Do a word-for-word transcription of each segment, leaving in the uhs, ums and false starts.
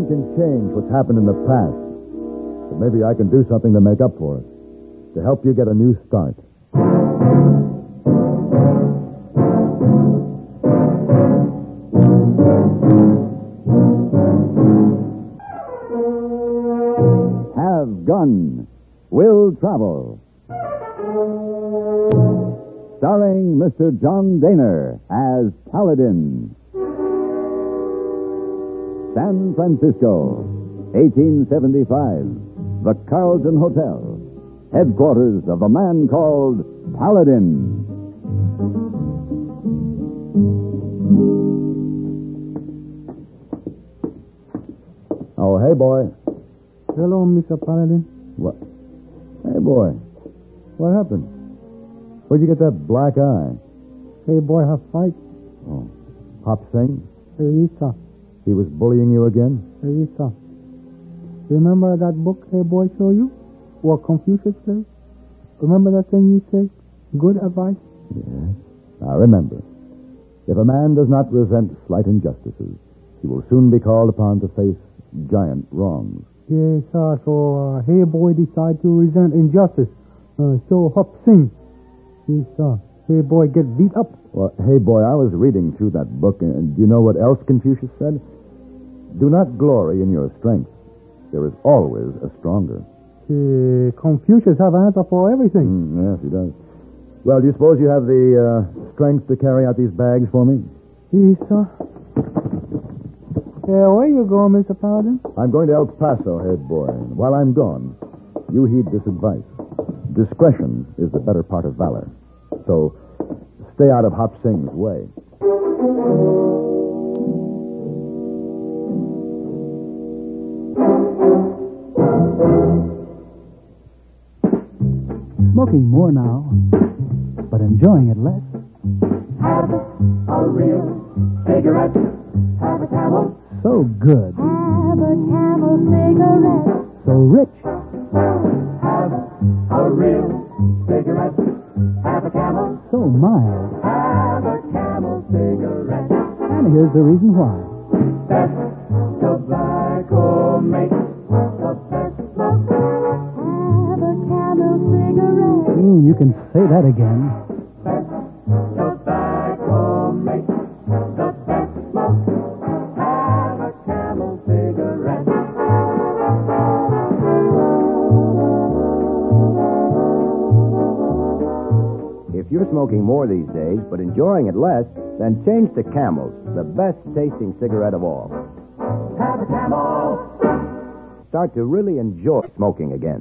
one can change what's happened in the past. But maybe I can do something to make up for it. To help you get a new start. Have Gun. Will Travel. Starring Mister John Daner as Paladin. San Francisco, eighteen seventy-five. The Carlton Hotel. Headquarters of the man called Paladin. Oh, hey, boy. Hello, Mister Paladin. What? Hey, boy. What happened? Where'd you get that black eye? Hey, boy, have fight. Oh, Hop Sing? Hey, Isa. He was bullying you again? Hey, Isa. Remember that book, hey, boy, show you? What Confucius says? Remember that thing you say? Good advice? Yes, I remember. If a man does not resent slight injustices, he will soon be called upon to face giant wrongs. Yes, sir. So, uh, hey, boy, decide to resent injustice. Uh, so, Hop Sing. Yes, sir. Hey, boy, get beat up. Well, hey, boy, I was reading through that book, and do you know what else Confucius said? Do not glory in your strength. There is always a stronger. Uh, Confucius have an answer for everything. Mm, yes, he does. Well, do you suppose you have the uh, strength to carry out these bags for me? Yes, sir. Uh, where you going, Mister Paladin? I'm going to El Paso, head boy. And while I'm gone, you heed this advice. Discretion is the better part of valor. So, stay out of Hop Sing's way. Smoking more now, but enjoying it less. Have a real cigarette. Have a Camel. So good. Have a Camel cigarette. So rich. Have a real cigarette. Have a Camel. So mild. Have a Camel cigarette. And here's the reason why. Best tobacco makes the best smoke. Have a Camel cigarette. Mm, you can say that again. Best tobacco makes the best smoke. Have a Camel cigarette. If you're smoking more these days, but enjoying it less, then change to Camels, the best tasting cigarette of all. Have a Camel. Start to really enjoy smoking again.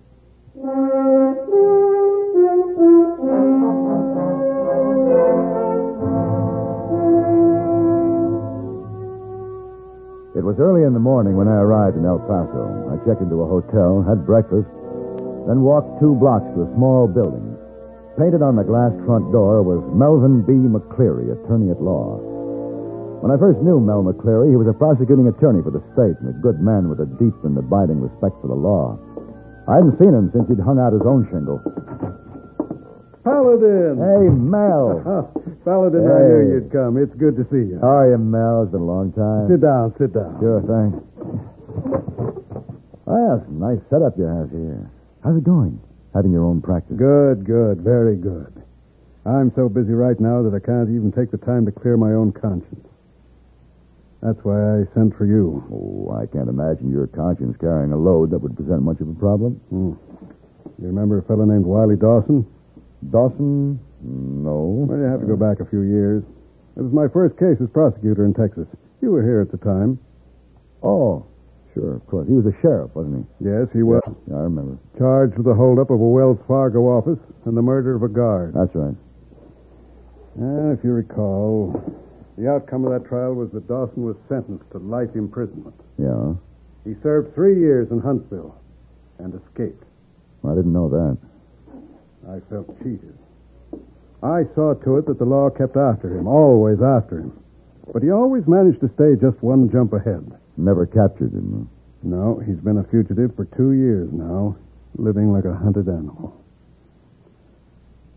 It was early in the morning when I arrived in El Paso. I checked into a hotel, had breakfast, then walked two blocks to a small building. Painted on the glass front door was Melvin B. McCleary, attorney at law. When I first knew Mel McCleary, he was a prosecuting attorney for the state and a good man with a deep and abiding respect for the law. I hadn't seen him since he'd hung out his own shingle. Paladin! Hey, Mel. Paladin, Hey. I knew you'd come. It's good to see you. How are you, Mel? It's been a long time. Sit down, sit down. Sure, thanks. Well, it's a nice setup you have here. How's it going? Having your own practice? Good, good, very good. I'm so busy right now that I can't even take the time to clear my own conscience. That's why I sent for you. Oh, I can't imagine your conscience carrying a load that would present much of a problem. Hmm. You remember a fellow named Wiley Dawson? Dawson? No. Well, you have to go back a few years. It was my first case as prosecutor in Texas. You were here at the time. Oh, sure, of course. He was a sheriff, wasn't he? Yes, he was. Yeah, I remember. Charged with the holdup of a Wells Fargo office and the murder of a guard. That's right. And if you recall, the outcome of that trial was that Dawson was sentenced to life imprisonment. Yeah? He served three years in Huntsville and escaped. I didn't know that. I felt cheated. I saw to it that the law kept after him, always after him. But he always managed to stay just one jump ahead. Never captured him. No, he's been a fugitive for two years now, living like a hunted animal.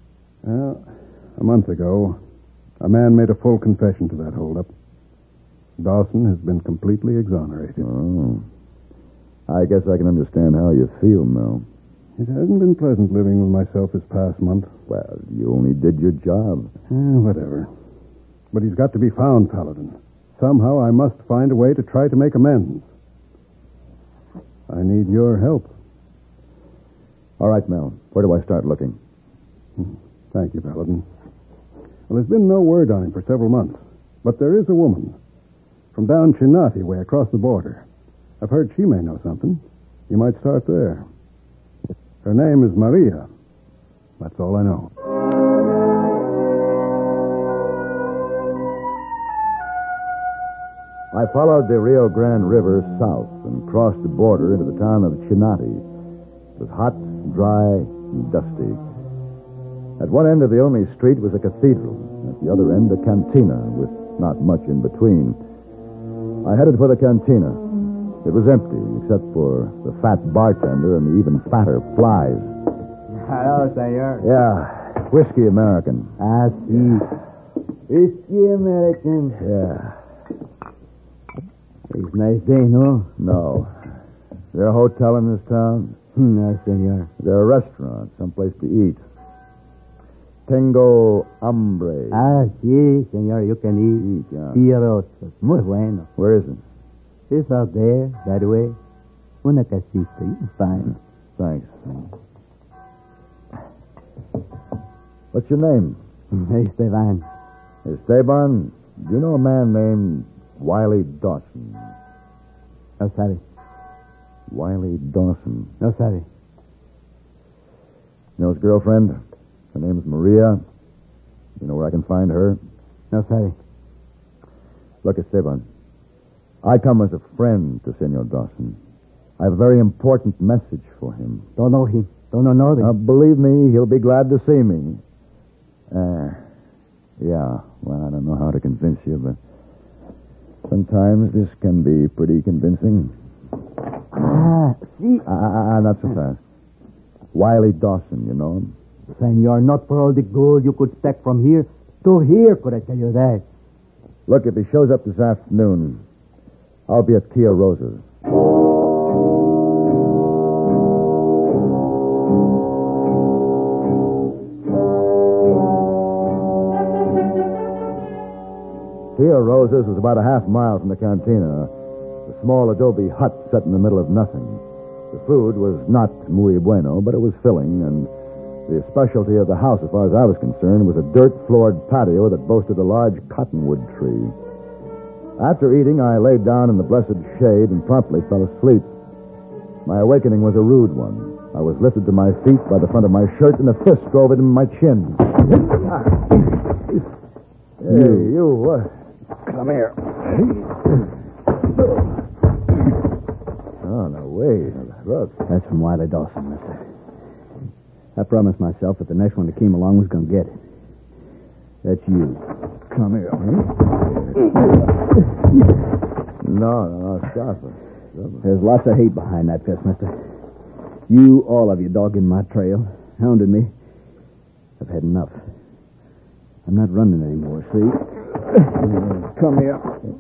Well, a month ago, a man made a full confession to that holdup. Dawson has been completely exonerated. Oh. I guess I can understand how you feel, Mel. It hasn't been pleasant living with myself this past month. Well, you only did your job. Eh, whatever. But he's got to be found, Paladin. Somehow I must find a way to try to make amends. I need your help. All right, Mel. Where do I start looking? Thank you, Paladin. Well, there's been no word on him for several months. But there is a woman from down Chinati way across the border. I've heard she may know something. You might start there. Her name is Maria. That's all I know. I followed the Rio Grande River south and crossed the border into the town of Chinati. It was hot, dry, and dusty. At one end of the only street was a cathedral. At the other end, a cantina with not much in between. I headed for the cantina. It was empty, except for the fat bartender and the even fatter flies. Hello, senor. Yeah, whiskey American. Ah, si. Whiskey American. Yeah. It's a nice day, no? No. Is there a hotel in this town? No, senor. Is there a restaurant, someplace to eat? Tengo hambre. Ah, si, senor, you can eat. Eat, yeah. Pierosos. Muy bueno. Where is it? It's out there, that way. Una casita. You find. Thanks. What's your name? Esteban. Esteban, do you know a man named Wiley Dawson? No sabe. Wiley Dawson. No sabe. You know his girlfriend? Her name's Maria. You know where I can find her? No sabe. Look, Esteban, I come as a friend to Senor Dawson. I have a very important message for him. Don't know him. Don't know nothing. Now, believe me, he'll be glad to see me. Uh, yeah, well, I don't know how to convince you, but sometimes this can be pretty convincing. Ah, si. Ah, ah, ah, not so fast. Wiley Dawson, you know him? Senor, not for all the gold you could stack from here to here, could I tell you that? Look, if he shows up this afternoon, I'll be at Tia Rosa's. Tia Rosa's was about a half mile from the cantina, a small adobe hut set in the middle of nothing. The food was not muy bueno, but it was filling, and the specialty of the house, as far as I was concerned, was a dirt-floored patio that boasted a large cottonwood tree. After eating, I laid down in the blessed shade and promptly fell asleep. My awakening was a rude one. I was lifted to my feet by the front of my shirt, and a fist drove it into my chin. Hey, you, what? Come here. Oh, no, wait. Look. That's from Wiley Dawson, mister. I promised myself that the next one that came along was going to get it. That's you. Come here. No, no, no, stop it. There's lots of hate behind that fist, mister. You, all of you, dogging my trail, hounded me. I've had enough. I'm not running anymore, see? Come here.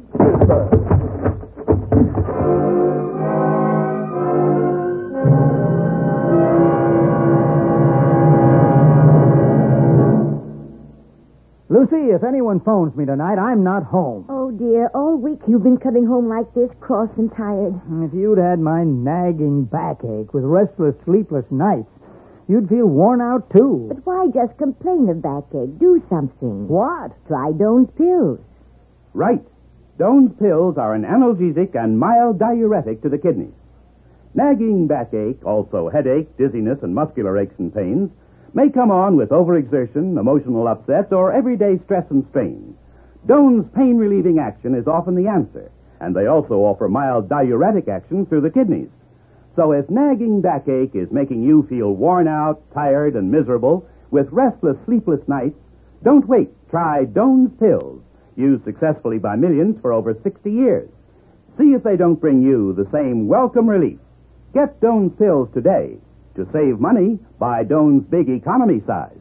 Lucy, if anyone phones me tonight, I'm not home. Oh, dear. All week you've been coming home like this, cross and tired. If you'd had my nagging backache with restless, sleepless nights, you'd feel worn out, too. But why just complain of backache? Do something. What? Try Doan's pills. Right. Doan's pills are an analgesic and mild diuretic to the kidneys. Nagging backache, also headache, dizziness, and muscular aches and pains, may come on with overexertion, emotional upsets, or everyday stress and strain. Doan's pain-relieving action is often the answer, and they also offer mild diuretic action through the kidneys. So if nagging backache is making you feel worn out, tired, and miserable with restless, sleepless nights, don't wait. Try Doan's pills, used successfully by millions for over sixty years. See if they don't bring you the same welcome relief. Get Doan's pills today. To save money, buy Doan's big economy size.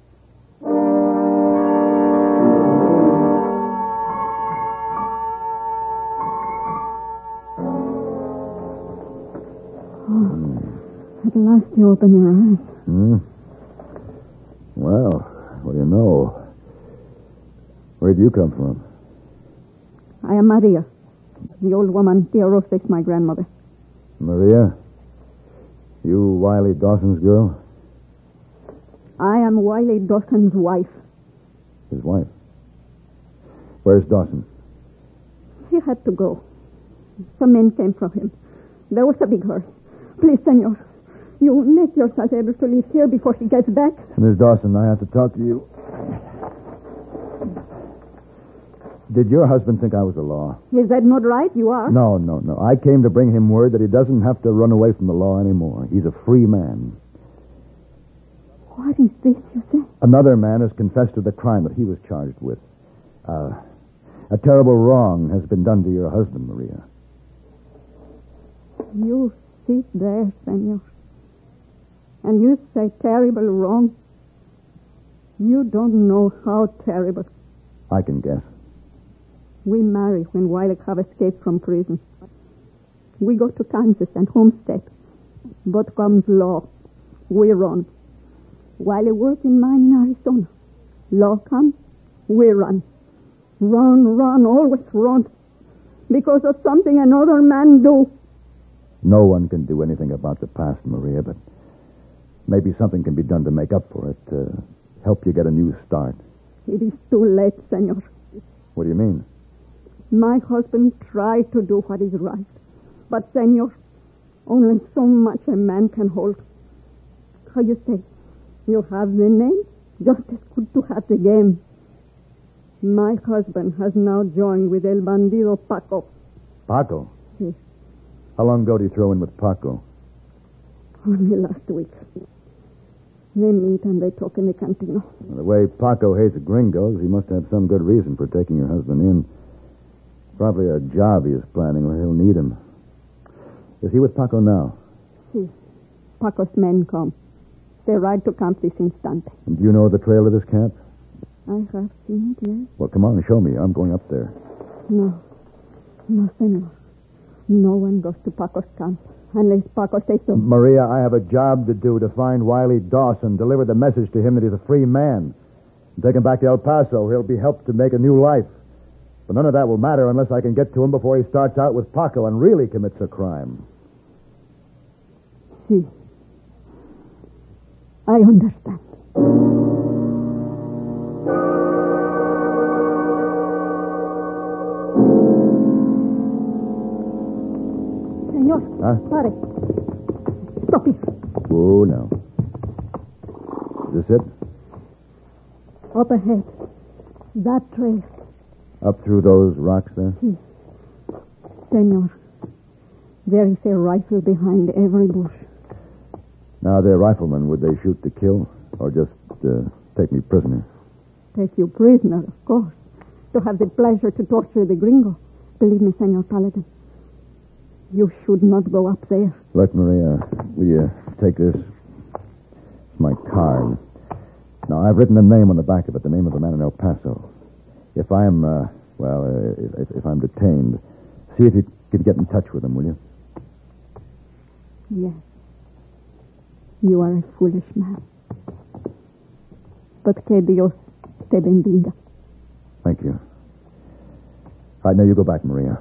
last you open your eyes. Hmm? Well, what do you know? Where do you come from? I am Maria, the old woman Tia Rosa's my grandmother. Maria? You Wiley Dawson's girl? I am Wiley Dawson's wife. His wife? Where's Dawson? He had to go. Some men came from him. There was a big hurry. Please, senor, you make yourself able to leave here before he gets back. Miss Dawson, I have to talk to you. Did your husband think I was the law? Is that not right? You are? No, no, no. I came to bring him word that he doesn't have to run away from the law anymore. He's a free man. What is this you say? Another man has confessed to the crime that he was charged with. Uh, a terrible wrong has been done to your husband, Maria. You sit there, senor, and you say terrible wrong. You don't know how terrible. I can guess. We marry when Wiley have escaped from prison. We go to Kansas and homestead. But comes law. We run. Wiley work in mine in Arizona. Law comes. We run. Run, run, always run. Because of something another man do. No one can do anything about the past, Maria, but maybe something can be done to make up for it, to help you get a new start. It is too late, senor. What do you mean? My husband tried to do what is right. But, senor, only so much a man can hold. How you say? You have the name, just as good to have the game. My husband has now joined with El Bandido Paco. Paco? Yes. How long ago did you throw in with Paco? Only last week. They meet and they talk in the cantina. Well, the way Paco hates gringos, he must have some good reason for taking your husband in. Probably a job he is planning where he'll need him. Is he with Paco now? Si. Paco's men come. They ride to camp this instant. And do you know the trail to this camp? I have seen it, yes. Well, come on and show me. I'm going up there. No. No, senor. No one goes to Paco's camp unless Paco says so. Maria, I have a job to do to find Wiley Dawson, deliver the message to him that he's a free man. And take him back to El Paso. He'll be helped to make a new life. But none of that will matter unless I can get to him before he starts out with Paco and really commits a crime. Si. I understand. Senor, Huh? pare. Stop here. Oh, no. Is this it? Up ahead. That trail. Up through those rocks there? Si. Senor, there is a rifle behind every bush. Now, they're riflemen. Would they shoot to kill or just uh, take me prisoner? Take you prisoner, of course. To have the pleasure to torture the gringo. Believe me, Senor Paladin. You should not go up there. Look, Maria, will you take this? It's my card. Now, I've written a name on the back of it, the name of the man in El Paso. If I'm, uh, well, uh, if, if I'm detained, see if you could get in touch with him, will you? Yes. You are a foolish man. But que Dios te bendiga. Thank you. All right, now you go back, Maria.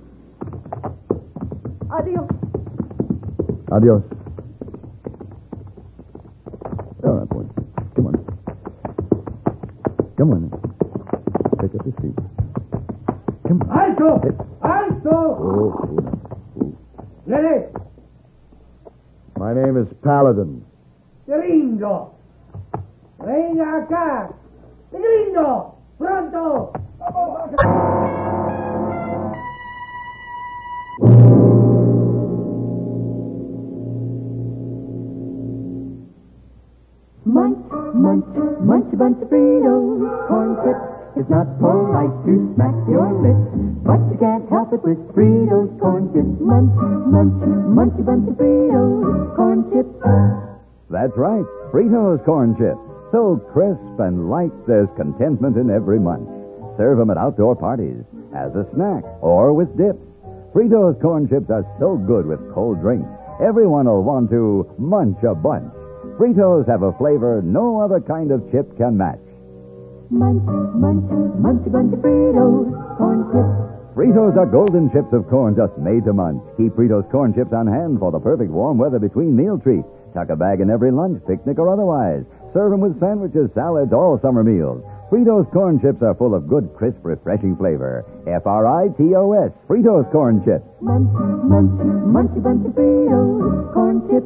Adios. Adios. All right, boy. Come on. Come on. Take up your seat. Come on. Alto! Hey. Alto! Oh, oh, no. Oh. Ready? My name is Paladin. Gringo. Venga acá. Gringo. Pronto. Munch, munch, munch a bunch of Fritos. Corn chips. It's not polite to smack your lips, but you can't help it with Fritos corn chips. Munch, munch, munch a bunch of Fritos corn chips. That's right, Fritos corn chips. So crisp and light, there's contentment in every munch. Serve them at outdoor parties, as a snack, or with dips. Fritos corn chips are so good with cold drinks. everyone will want to munch a bunch. Fritos have a flavor no other kind of chip can match. Munch, munch, munch a bunch of Fritos, corn chips. Fritos are golden chips of corn just made to munch. Keep Fritos corn chips on hand for the perfect warm weather between meal treats. Tuck a bag in every lunch, picnic, or otherwise. Serve them with sandwiches, salads, all summer meals. Fritos corn chips are full of good, crisp, refreshing flavor. F R I T O S, Fritos corn chips. Munch, munch, munch a bunch of Fritos, corn chips.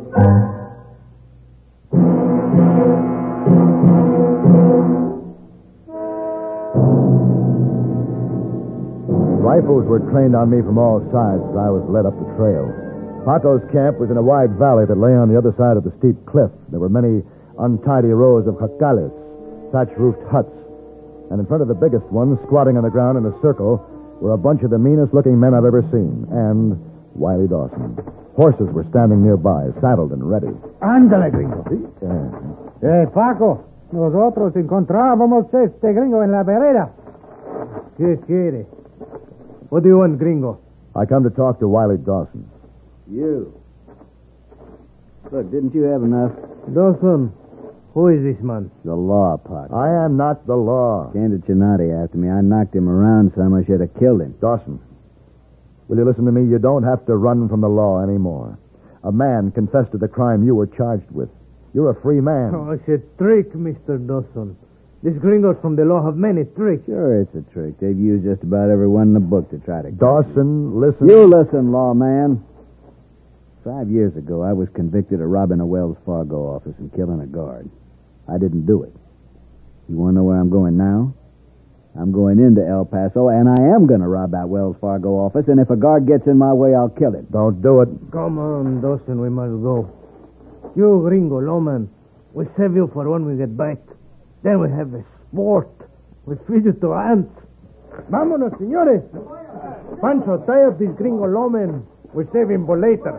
Rifles were trained on me from all sides as I was led up the trail. Paco's camp was in a wide valley that lay on the other side of the steep cliff. There were many untidy rows of jacales, thatch-roofed huts. And in front of the biggest one, squatting on the ground in a circle, were a bunch of the meanest-looking men I've ever seen, and Wiley Dawson. Horses were standing nearby, saddled and ready. Ándale, gringo. Yeah. Eh, Paco, nosotros encontrábamos este gringo en la vereda. ¿Qué quiere? What do you want, gringo? I come to talk to Wiley Dawson. You. Look, didn't you have enough? Dawson, who is this man? The law, Pot. I am not the law. Came to Chinati after me. I knocked him around some. I should have killed him. Dawson, will you listen to me? You don't have to run from the law anymore. A man confessed to the crime you were charged with. You're a free man. Oh, it's a trick, Mister Dawson. These gringos from the law have many tricks. Sure, it's a trick. They've used just about every one in the book to try to... Dawson, listen. You listen, lawman. Five years ago, I was convicted of robbing a Wells Fargo office and killing a guard. I didn't do it. You want to know where I'm going now? I'm going into El Paso, and I am going to rob that Wells Fargo office, and if a guard gets in my way, I'll kill him. Don't do it. Come on, Dawson, we must go. You, gringo, lawman, we save you for when we get back. Then we have a sport. We feed you to ants. Vámonos, señores. Pancho, tie up this gringo lawman. We save him for later.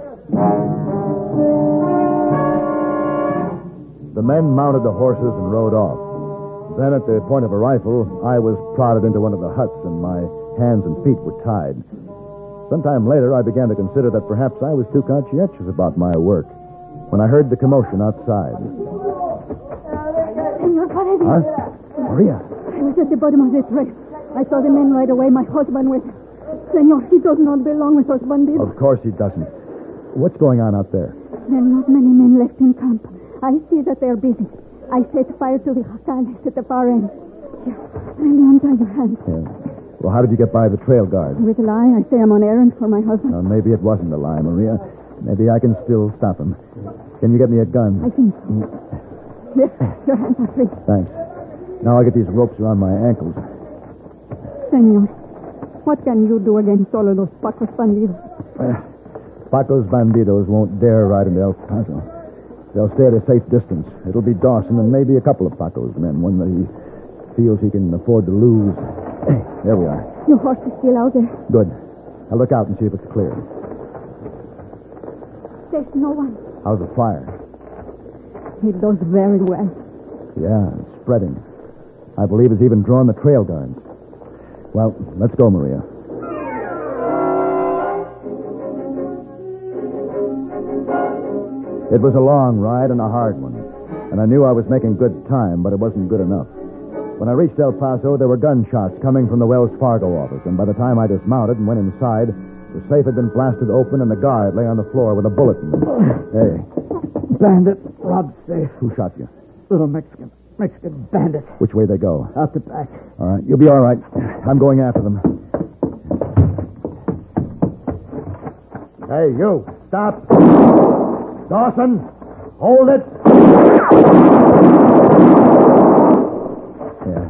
The men mounted the horses and rode off. Then, at the point of a rifle, I was prodded into one of the huts, and my hands and feet were tied. Sometime later, I began to consider that perhaps I was too conscientious about my work when I heard the commotion outside. Senor Paredes. Huh? Maria. I was at the bottom of the trail. I saw the men right away. My husband with... Senor, he does not belong with us bandidos. Of course he doesn't. What's going on out there? There are not many men left in camp. I see that they're busy. I set fire to the jacales at the far end. Here, let me untie your hands. Yeah. Well, how did you get by the trail guard? With a lie, I say I'm on errand for my husband. Uh, maybe it wasn't a lie, Maria. Maybe I can still stop him. Can you get me a gun? I think so. Here, your hands are free. Thanks. Now I'll get these ropes around my ankles. Senor, what can you do against all of those Pacos bandidos? Uh, Paco's bandidos won't dare ride into El Paso. They'll stay at a safe distance. It'll be Dawson and maybe a couple of Paco's men, one that he feels he can afford to lose. Hey, there we are. Your horse is still out there. Good. I'll look out and see if it's clear. There's no one. How's the fire? It does very well. Yeah, it's spreading. I believe it's even drawn the trail guards. Well, let's go, Maria. It was a long ride and a hard one, and I knew I was making good time, but it wasn't good enough. When I reached El Paso, there were gunshots coming from the Wells Fargo office, and by the time I dismounted and went inside, the safe had been blasted open and the guard lay on the floor with a bullet in him. Hey. Bandit robbed safe. Who shot you? Little Mexican. Mexican bandit. Which way they go? Out the back. All right, you'll be all right. I'm going after them. Hey, you, stop. Dawson, hold it. Yeah.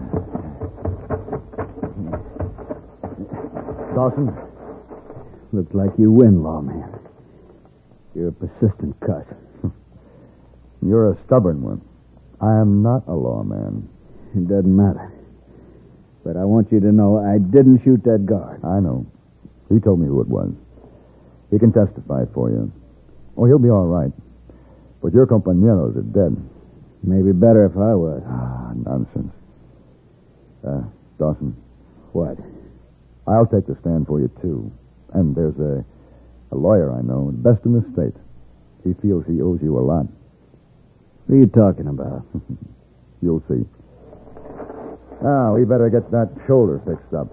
Dawson? Looks like you win, lawman. You're a persistent cuss. You're a stubborn one. I am not a lawman. It doesn't matter. But I want you to know I didn't shoot that guard. I know. He told me who it was. He can testify for you. Oh, he'll be all right. But your compañeros are dead. Maybe better if I was. Ah, nonsense. Uh, Dawson. What? I'll take the stand for you, too. And there's a, a lawyer I know, the best in the state. He feels he owes you a lot. What are you talking about? You'll see. Now, we better get that shoulder fixed up.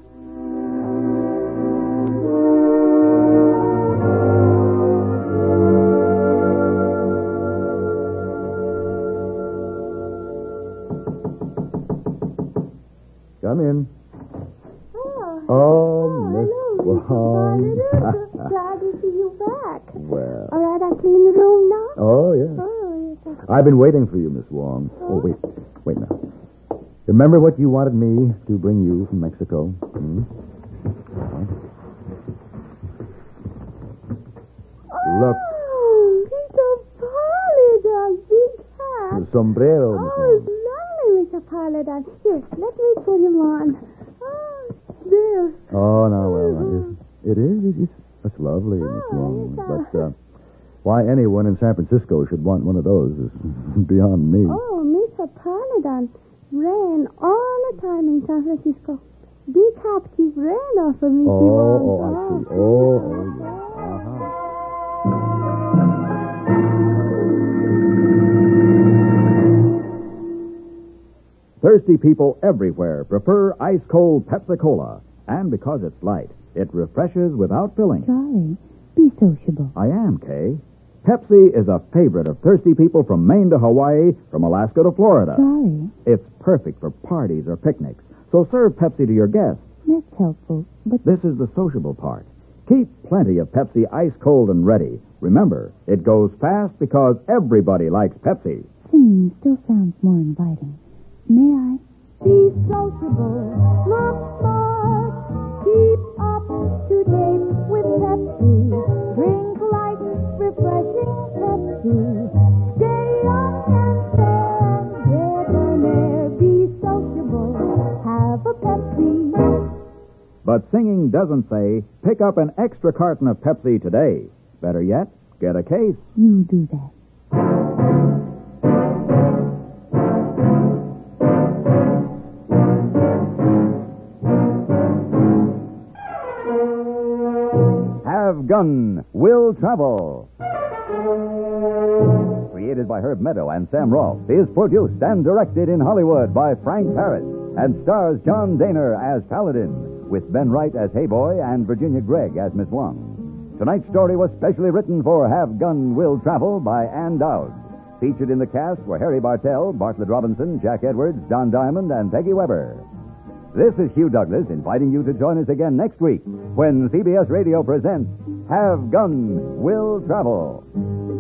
Come in. Oh, Oh, Miss hello, Wong. Mister Barnett. Glad to see you back. Well. All right, I clean the room now? Oh, yeah. Oh, yes. I've been waiting for you, Miss Wong. Oh, wait. Wait now. Remember what you wanted me to bring you from Mexico? Hmm? Look. Oh, Mister Paladin, big hat. The sombrero, Miss Oh, Wong. it's lovely, Mister Paladin. Here, let me put him on. Oh, there. Oh, no, well, now, it, it is. It's, it's lovely, Miss Oh, Wong. yes, But uh, why anyone in San Francisco should want one of those is beyond me. Oh, Mister Paladin, rain all the time in San Francisco. Big hat keep rain off of me. Oh, oh, I see. Oh, oh, yeah. Uh-huh. Thirsty people everywhere prefer ice-cold Pepsi-Cola. And because it's light, it refreshes without filling. Charlie, be sociable. I am, Kay. Pepsi is a favorite of thirsty people from Maine to Hawaii, from Alaska to Florida. Charlie, It's perfect for parties or picnics. So serve Pepsi to your guests. that's helpful, but This is the sociable part. Keep plenty of Pepsi ice cold and ready. Remember, it goes fast because everybody likes Pepsi. singing still sounds more inviting. May I? Be sociable, look smart, keep up to date with Pepsi. Drink light, refreshing Pepsi. Stay young and fair, debonair. Be sociable, have a Pepsi. But singing doesn't say, pick up an extra carton of Pepsi today. Better yet, get a case. You do that. Have Gun Will Travel. Created by Herb Meadow and Sam Rolfe, is produced and directed in Hollywood by Frank Paris and stars John Daner as Paladin, with Ben Wright as Hayboy and Virginia Gregg as Miss Wong. Tonight's story was specially written for Have Gun Will Travel by Ann Dowd. Featured in the cast were Harry Bartell, Bartlett Robinson, Jack Edwards, John Diamond, and Peggy Weber. This is Hugh Douglas inviting you to join us again next week when C B S Radio presents Have Gun Will Travel.